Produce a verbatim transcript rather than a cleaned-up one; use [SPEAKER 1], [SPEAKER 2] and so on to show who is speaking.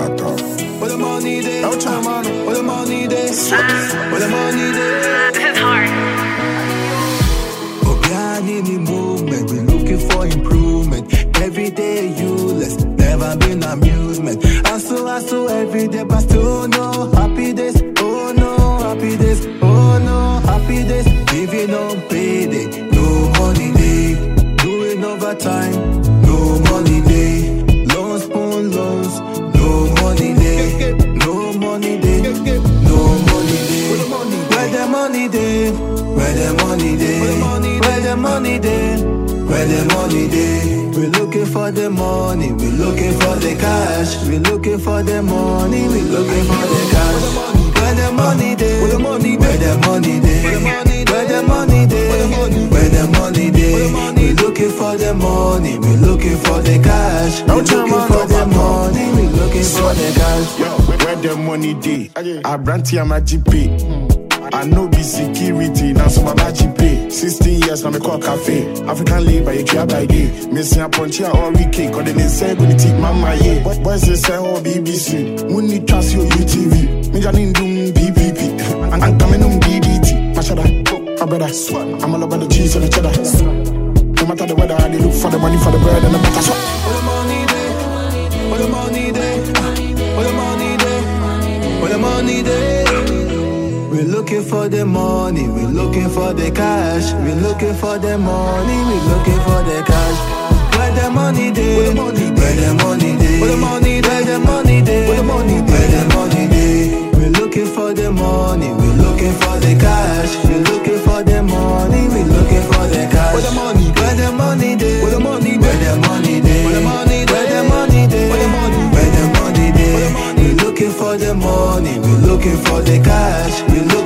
[SPEAKER 1] Where the money there? Where the money there? Where the money there?
[SPEAKER 2] This is hard.
[SPEAKER 1] Oh, behind any movement, we're looking for improvement. Every day useless, never been amusement. I so I so every day, but still no happy days. Oh no, happy days. Oh no, happy days. Living on payday, no money day. Doing overtime, no money day. Loan spoon loans, no money day. No money day, no money day. Where the money day? Where the money day? Where the money day? Where the money day? We're looking for the money, we're looking for the cash. We're looking for the money, we're looking for the cash. Where the money day? Where the money day? Where the money day? Where the money day? Where the money day? We're looking for the money, we're looking for the cash. We're looking for the money, we're looking for the cash.
[SPEAKER 3] Yo, where the money day? I brand here my G P. I know be security, now so my G P. sixteen years, now me call cafe. African labor, you care by day. Missing a punch here all week, cause they say when you take mama, yeah. Boys they say, oh, B B C. When you trust your U T V. Me janin doom B P P. I'm coming on D D T. Mashada, my brother. I'm all about the cheese and the cheddar. No matter the weather, they look for the money, for the bread and the butter.
[SPEAKER 1] Where the money day? Where the money day? Where the money day? Where the money day? We're looking for the money, we're looking for the cash. We're looking for the money, we're looking for the cash. Where the money day? Where the money day? Where the money day? Where the money day? Where the money day? Where the money day? Where the money day? We're looking for the money, we're looking for the cash. We're looking for the money, we're looking for the cash. Where the money? Where the money day? Where the money day? Where the money day? Where the money day? Where the money day? Where the money? Where the money day? We're looking for the money, we're looking for the cash. We're looking